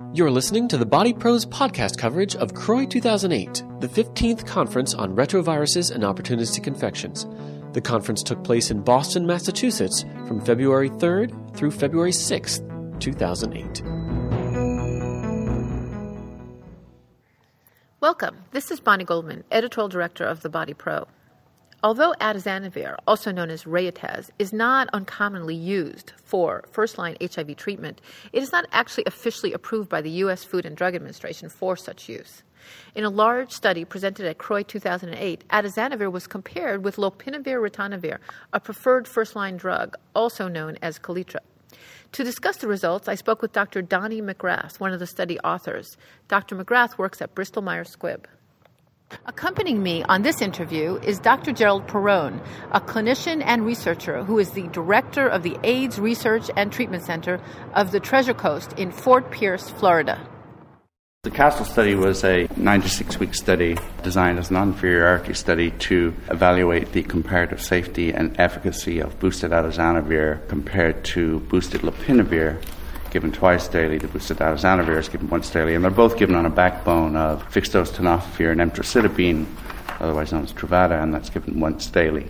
You're listening to the Body Pros podcast coverage of CROI 2008, the 15th conference on retroviruses and opportunistic infections. The conference took place in Boston, Massachusetts from February 3rd through February 6th, 2008. Welcome. This is Bonnie Goldman, editorial director of The Body Pro. Although atazanavir, also known as Rayataz, is not uncommonly used for first-line HIV treatment, it is not actually officially approved by the U.S. Food and Drug Administration for such use. In a large study presented at CROI 2008, atazanavir was compared with lopinavir-ritonavir, a preferred first-line drug, also known as Kaletra. To discuss the results, I spoke with Dr. Donnie McGrath, one of the study authors. Dr. McGrath works at Bristol Myers Squibb. Accompanying me on this interview is Dr. Gerald Perrone, a clinician and researcher who is the director of the AIDS Research and Treatment Center of the Treasure Coast in Fort Pierce, Florida. The CASTLE study was a 96-week study designed as a non-inferiority study to evaluate the comparative safety and efficacy of boosted atazanavir compared to boosted lopinavir, given twice daily. The boosted atazanavir is given once daily, and they're both given on a backbone of fixed-dose tenofovir and emtricitabine, otherwise known as Truvada, and that's given once daily.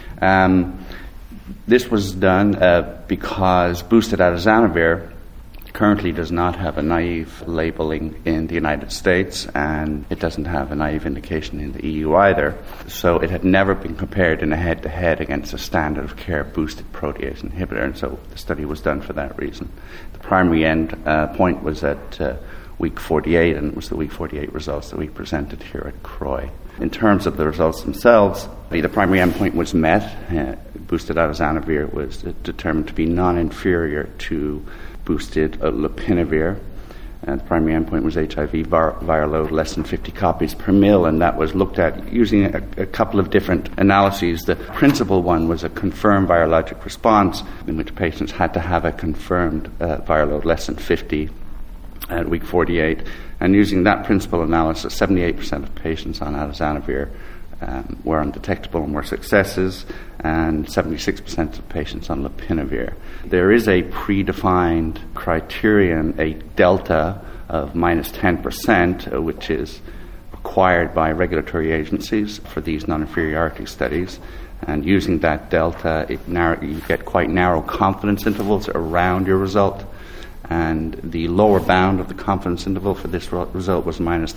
This was done because boosted atazanavir currently does not have a naive labeling in the United States, and it doesn't have a naive indication in the EU either. So it had never been compared in a head-to-head against a standard of care boosted protease inhibitor, and so the study was done for that reason. The primary end point was at week 48, and it was the week 48 results that we presented here at CROI. In terms of the results themselves, the primary endpoint was met. Boosted atazanavir was determined to be non-inferior to boosted lopinavir, and the primary endpoint was HIV viral load less than 50 copies per mil, and that was looked at using a couple of different analyses. The principal one was a confirmed virologic response, in which patients had to have a confirmed viral load less than 50 at week 48, and using that principal analysis, 78% of patients on atazanavir were undetectable and were successes, and 76% of patients on lopinavir. There is a predefined criterion, a delta of minus 10%, which is required by regulatory agencies for these non-inferiority studies. And using that delta, you get quite narrow confidence intervals around your result. And the lower bound of the confidence interval for this result was minus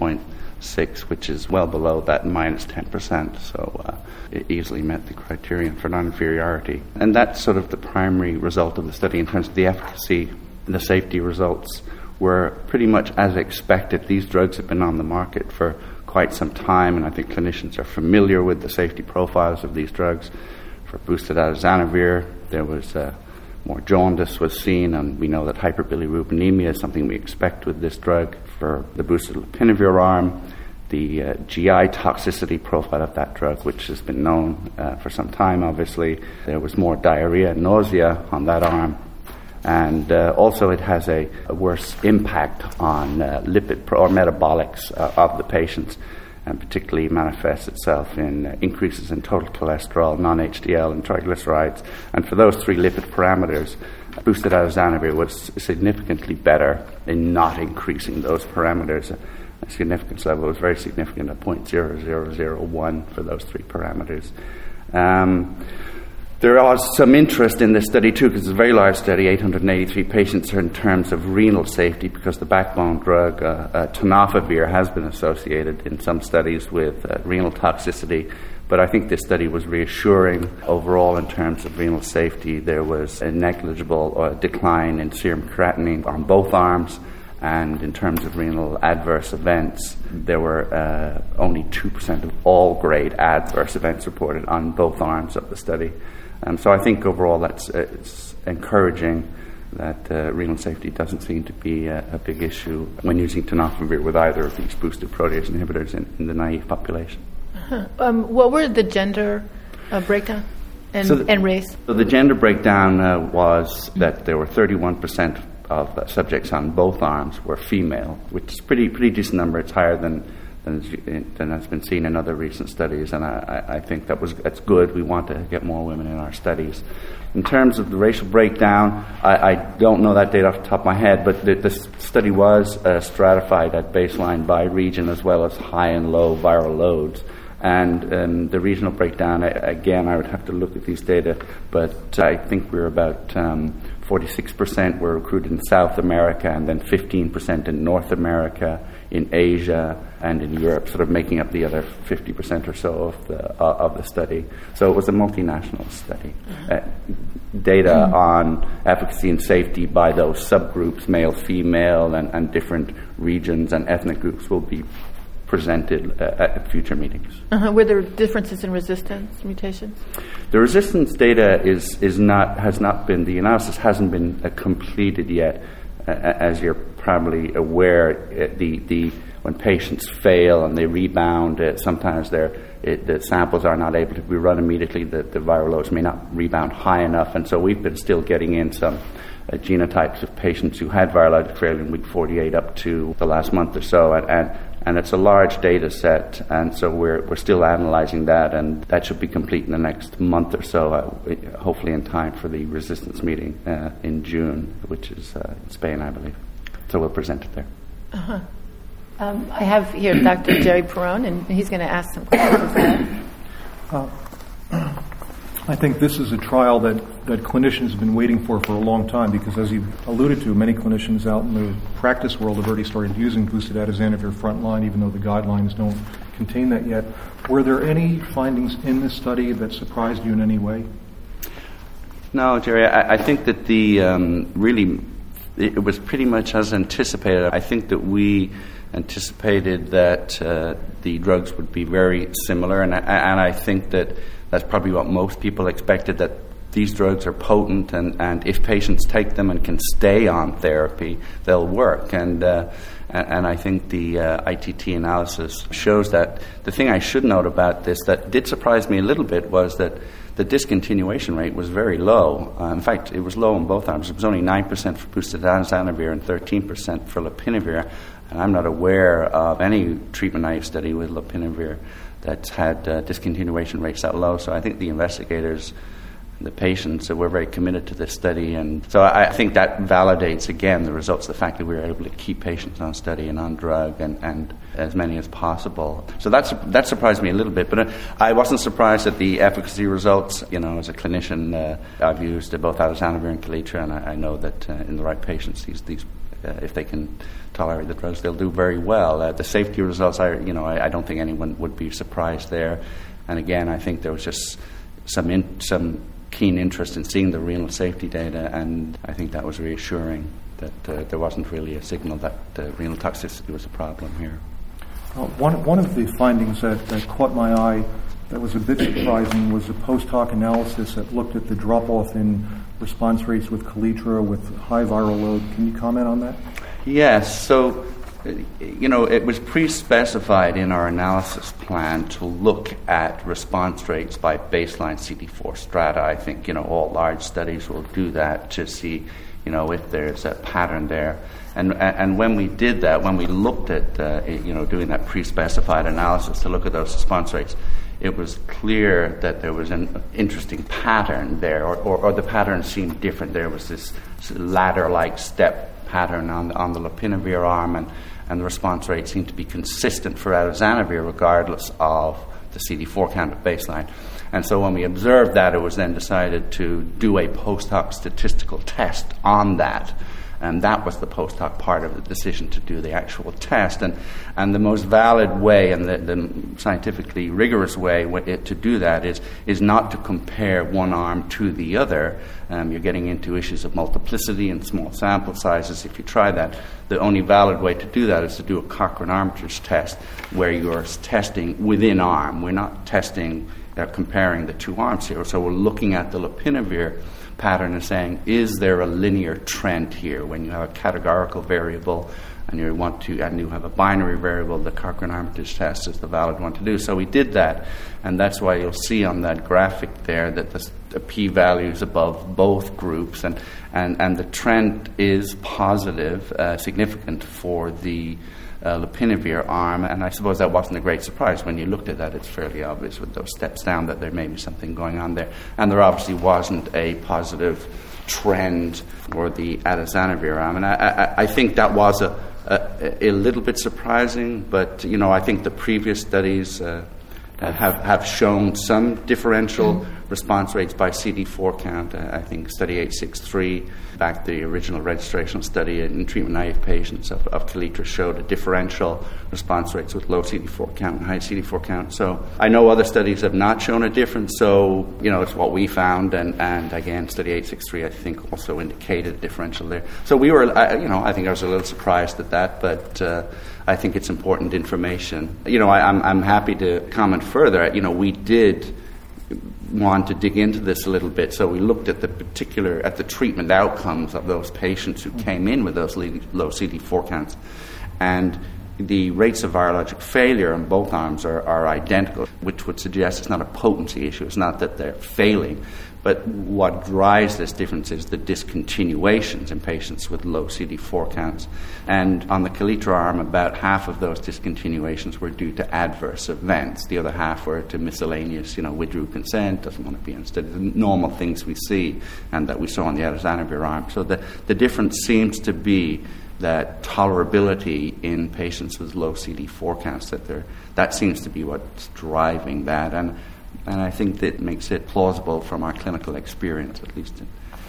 3.6, which is well below that minus 10%. So it easily met the criterion for non-inferiority. And that's sort of the primary result of the study in terms of the efficacy. And the safety results were pretty much as expected. These drugs have been on the market for quite some time, and I think clinicians are familiar with the safety profiles of these drugs. For boosted atazanavir, there was more jaundice was seen, and we know that hyperbilirubinemia is something we expect with this drug. For the boosted lopinavir arm, the GI toxicity profile of that drug, which has been known for some time, obviously, there was more diarrhea and nausea on that arm. And also it has a worse impact on lipid or metabolics of the patients, and particularly manifests itself in increases in total cholesterol, non-HDL, and triglycerides. And for those three lipid parameters, boosted atazanavir was significantly better in not increasing those parameters. The significance level was very significant at 0.0001 for those three parameters. There was some interest in this study too, because it's a very large study, 883 patients, in terms of renal safety, because the backbone drug, tenofovir, has been associated in some studies with renal toxicity. But I think this study was reassuring overall in terms of renal safety. There was a negligible decline in serum creatinine on both arms, and in terms of renal adverse events, there were only 2% of all grade adverse events reported on both arms of the study. So I think overall it's encouraging that renal safety doesn't seem to be a big issue when using tenofovir with either of these boosted protease inhibitors in the naive population. What were the gender breakdown and race? So the gender breakdown was that there were 31% of subjects on both arms were female, which is pretty decent number. It's higher than has been seen in other recent studies, and I think that's good. We want to get more women in our studies. In terms of the racial breakdown, I don't know that data off the top of my head, but the study was stratified at baseline by region as well as high and low viral loads. And the regional breakdown, again, I would have to look at these data, but I think we're about 46% were recruited in South America, and then 15% in North America, in Asia, and in Europe, sort of making up the other 50% or so of the study. So it was a multinational study. Data on efficacy and safety by those subgroups, male, female, and different regions and ethnic groups will be presented at future meetings. Were there differences in resistance mutations? The resistance data has not been, the analysis hasn't been completed yet. As you're probably aware, when patients fail and they rebound, sometimes the samples are not able to be run immediately. The viral loads may not rebound high enough, and so we've been still getting in some genotypes of patients who had virologic failure in week 48 up to the last month or so, and it's a large data set, and so we're still analyzing that, and that should be complete in the next month or so, hopefully in time for the resistance meeting in June, which is in Spain, I believe. So we'll present it there. I have here Dr. Jerry Perrone, and he's going to ask some questions. I think this is a trial that clinicians have been waiting for a long time, because as you alluded to, many clinicians out in the practice world have already started using boosted atazanavir frontline, even though the guidelines don't contain that yet. Were there any findings in this study that surprised you in any way? No, Jerry, I think that it was pretty much as anticipated. I think that we anticipated that the drugs would be very similar, and I think that that's probably what most people expected, that these drugs are potent, and if patients take them and can stay on therapy, they'll work. And I think the ITT analysis shows that. The thing I should note about this that did surprise me a little bit was that the discontinuation rate was very low. In fact, it was low in both arms. It was only 9% for boosted atazanavir and 13% for lopinavir. And I'm not aware of any treatment-naive study with lopinavir that's had discontinuation rates that low. So I think the investigators, the patients, were very committed to this study. And so I think that validates, again, the results, the fact that we were able to keep patients on study and on drug and as many as possible. So that surprised me a little bit. But I wasn't surprised at the efficacy results. You know, as a clinician, I've used both atazanavir and Kaletra, and I know that in the right patients, these if they can tolerate the drugs, they'll do very well. The safety results, I don't think anyone would be surprised there. And again, I think there was just some keen interest in seeing the renal safety data, and I think that was reassuring that there wasn't really a signal that renal toxicity was a problem here. One of the findings that caught my eye that was a bit surprising was a post-hoc analysis that looked at the drop-off in response rates with Kaletra with high viral load. Can you comment on that? Yes. So, it was pre-specified in our analysis plan to look at response rates by baseline CD4 strata. I think, all large studies will do that to see, if there's a pattern there. And when we did that, when we looked at, doing that pre-specified analysis to look at those response rates, it was clear that there was an interesting pattern there, or the pattern seemed different. There was this ladder-like step pattern on the lopinavir arm, and the response rate seemed to be consistent for atazanavir regardless of the CD4 count at baseline. And so when we observed that, it was then decided to do a post-hoc statistical test on that. And that was the post-hoc part of the decision to do the actual test. And the most valid way and the scientifically rigorous way to do that is not to compare one arm to the other. You're getting into issues of multiplicity and small sample sizes if you try that. The only valid way to do that is to do a Cochrane-Armitage test where you're testing within arm. We're not testing, comparing the two arms here. So we're looking at the lopinavir pattern and saying, is there a linear trend here? When you have a categorical variable and you have a binary variable, the Cochrane-Armitage test is the valid one to do. So we did that, and that's why you'll see on that graphic there that p-values above both groups, and the trend is positive, significant for the lopinavir arm, and I suppose that wasn't a great surprise. When you looked at that, it's fairly obvious with those steps down that there may be something going on there, and there obviously wasn't a positive trend for the atazanavir arm, and I think that was a little bit surprising, but I think the previous studies have shown some differential response rates by CD4 count. I think study 863, back the original registrational study in treatment-naive patients of Kaletra, showed a differential response rates with low CD4 count and high CD4 count. So I know other studies have not shown a difference, so it's what we found, and again, study 863 I think also indicated a differential there. So we were, I think I was a little surprised at that, but I think it's important information. I'm happy to comment further. We did want to dig into this a little bit, so we looked at the treatment outcomes of those patients who came in with those low CD4 counts, and the rates of virologic failure in both arms are identical, which would suggest it's not a potency issue. It's not that they're failing, but what drives this difference is the discontinuations in patients with low CD4 counts. And on the Kaletra arm, about half of those discontinuations were due to adverse events. The other half were to miscellaneous, withdrew consent, doesn't want to be on study, the normal things we see and that we saw on the atazanavir arm. So the difference seems to be that tolerability in patients with low CD4 counts, that seems to be what's driving that. And I think that makes it plausible from our clinical experience, at least.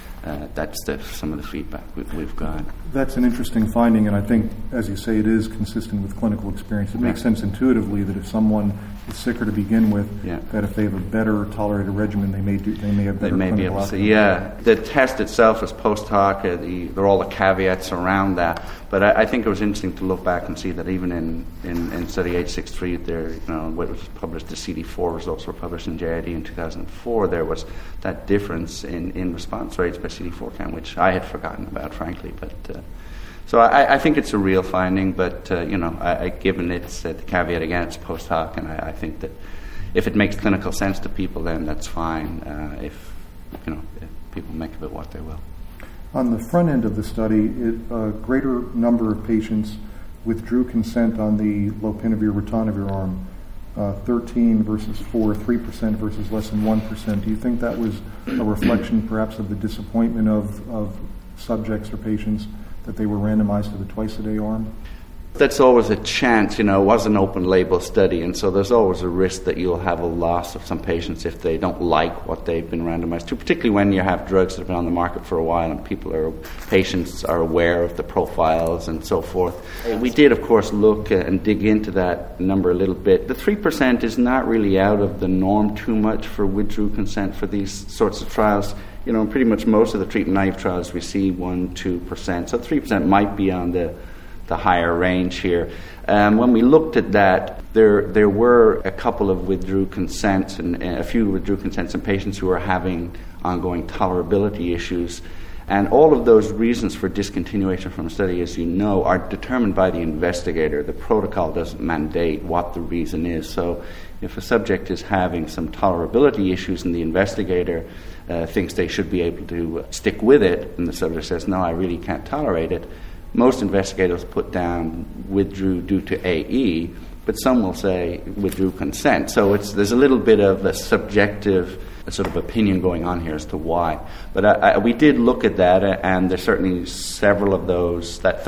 That's some of the feedback we've got. That's an interesting finding, and I think, as you say, it is consistent with clinical experience. It makes sense intuitively that if someone is sicker to begin with, that if they have a better tolerated regimen, they may have better clinical outcomes. The test itself is post hoc. There are all the caveats around that. But I think it was interesting to look back and see that even in study 863, there, what was published, the CD4 results were published in JID in 2004. There was that difference in response rates by CD4 count, which I had forgotten about, frankly. But so I think it's a real finding. But given it's the caveat again, it's post hoc, and I think that if it makes clinical sense to people, then that's fine. If people make of it what they will. On the front end of the study, a greater number of patients withdrew consent on the lopinavir-ritonavir arm, 13 versus 4, 3% versus less than 1%. Do you think that was a reflection perhaps of the disappointment of subjects or patients that they were randomized to the twice-a-day arm? That's always a chance, it was an open label study, and so there's always a risk that you'll have a loss of some patients if they don't like what they've been randomized to, particularly when you have drugs that have been on the market for a while and patients are aware of the profiles and so forth. We did, of course, look and dig into that number a little bit. The 3% is not really out of the norm too much for withdrew consent for these sorts of trials. Pretty much most of the treatment-naive trials we see 1-2%, so 3% might be on the higher range here. When we looked at that, there were a couple of withdrew consents and a few withdrew consents in patients who were having ongoing tolerability issues. And all of those reasons for discontinuation from a study, as you know, are determined by the investigator. The protocol doesn't mandate what the reason is. So if a subject is having some tolerability issues and the investigator thinks they should be able to stick with it, and the subject says, no, I really can't tolerate it, most investigators put down withdrew due to AE, but some will say withdrew consent. So there's a little bit of a subjective sort of opinion going on here as to why. But we did look at that, and there's certainly several of those, that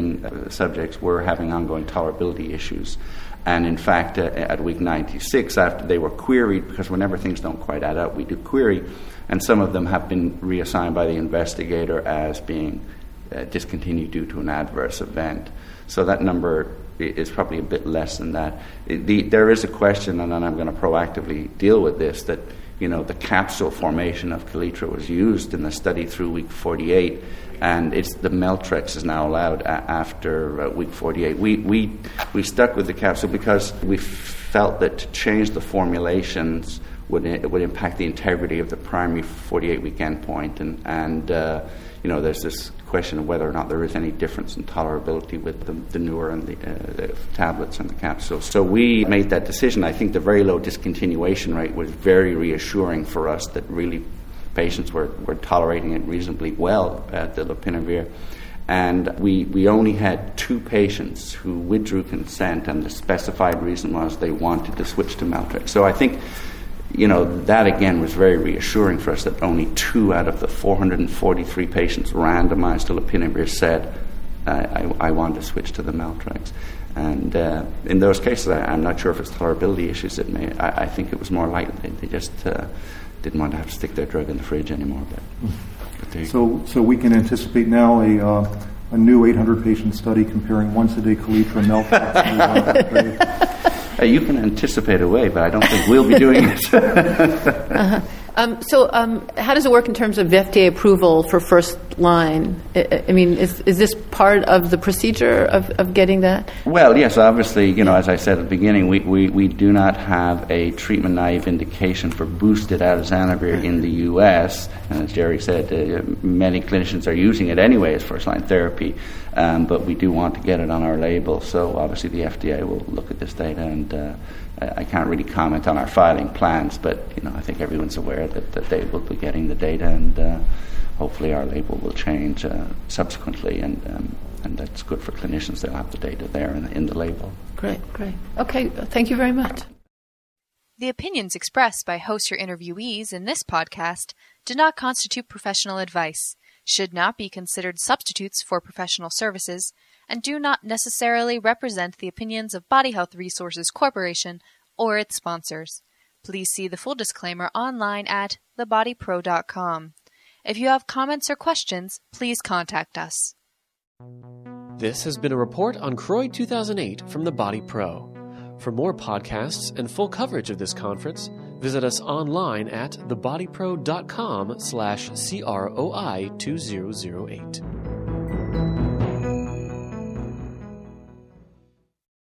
13 subjects were having ongoing tolerability issues. And in fact, at week 96, after they were queried, because whenever things don't quite add up, we do query, and some of them have been reassigned by the investigator as being discontinued due to an adverse event. So that number is probably a bit less than that. There is a question, and then I'm going to proactively deal with this, that the capsule formation of Kaletra was used in the study through week 48, and the Meltrex is now allowed after week 48. We stuck with the capsule because we felt that to change the formulations would impact the integrity of the primary 48-week endpoint, and there's this question of whether or not there is any difference in tolerability with the newer and the tablets and the capsules. So we made that decision. I think the very low discontinuation rate was very reassuring for us that really patients were tolerating it reasonably well, the lopinavir. And we only had 2 patients who withdrew consent, and the specified reason was they wanted to switch to Meltrix. So I think, that again was very reassuring for us, that only 2 out of the 443 patients randomized to lopinavir said, I want to switch to the Meltrix. And in those cases, I'm not sure if it's tolerability issues. I think it was more likely they just didn't want to have to stick their drug in the fridge anymore. So we can anticipate now a new 800-patient study comparing once-a-day Kaletra and Meltrix. You can anticipate away, but I don't think we'll be doing it. So how does it work in terms of FDA approval for first line? I mean, is this part of the procedure of getting that? Well, yes, obviously, as I said at the beginning, we do not have a treatment-naive indication for boosted atazanavir in the U.S. And as Jerry said, many clinicians are using it anyway as first-line therapy, but we do want to get it on our label. So obviously the FDA will look at this data, and I can't really comment on our filing plans, but I think everyone's aware that they will be getting the data, and hopefully our label will change subsequently, and that's good for clinicians. They'll have the data there in the label. Great. Okay, thank you very much. The opinions expressed by hosts or interviewees in this podcast do not constitute professional advice, should not be considered substitutes for professional services, and do not necessarily represent the opinions of Body Health Resources Corporation or its sponsors. Please see the full disclaimer online at thebodypro.com. If you have comments or questions, please contact us. This has been a report on CROI 2008 from The Body Pro. For more podcasts and full coverage of this conference, visit us online at thebodypro.com/CROI2008.